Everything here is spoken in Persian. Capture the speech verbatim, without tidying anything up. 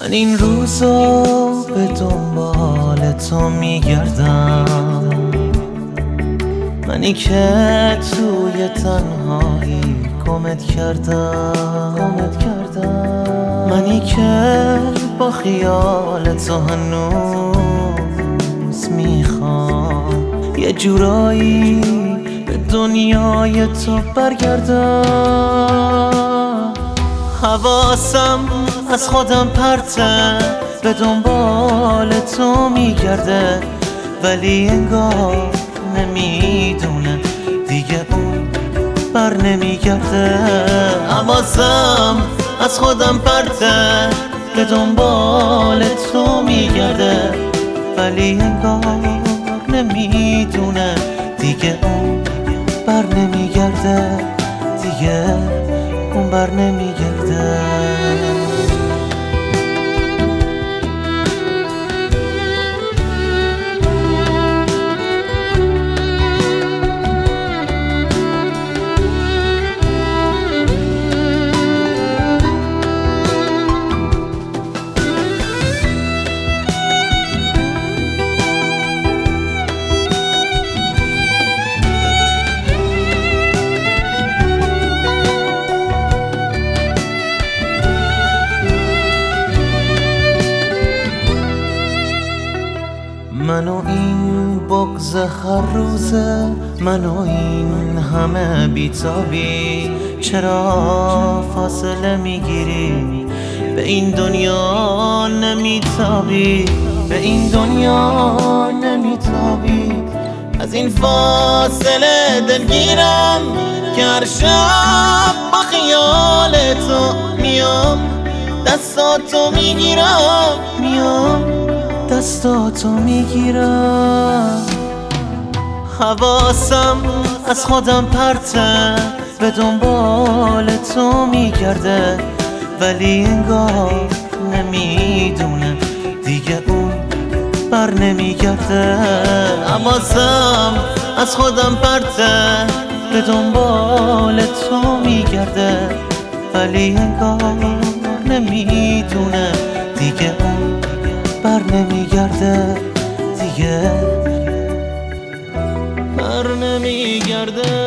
من این روزا به دنبال تو میگردم، منی که توی تنهایی گمت کردم گمت کردم منی که با خیال تو هنوز میخوام یه جورایی به دنیای تو برگردم. حواسم از خودم پرته به دنبال تو میگرده، ولی انگار نمیدونه دیگه اون بر نمیگرده. حواسم از خودم پرته به دنبال تو میگرده، ولی انگار نمیدونه دیگه اون بر نمیگرده، دیگه اون بر نمیگرده. من و این بغض هر روزه، من و این همه بیتابی، چرا فاصله میگیری؟ به این دنیا نمیتابی، به این دنیا نمیتابی. از این فاصله دلگیرم که هر شب با خیال تو میام، دستاتو میگیرم میام دستاتو میگیرم. حواسم از خودم پرته به دنبال تو میگرده، ولی انگار نمیدونه دیگه اون بر نمیگرده. حواسم از خودم پرته به دنبال تو میگرده، ولی انگار نمیدونه دیگه اون بر نمیگرده، دیگه بر نمیگرده.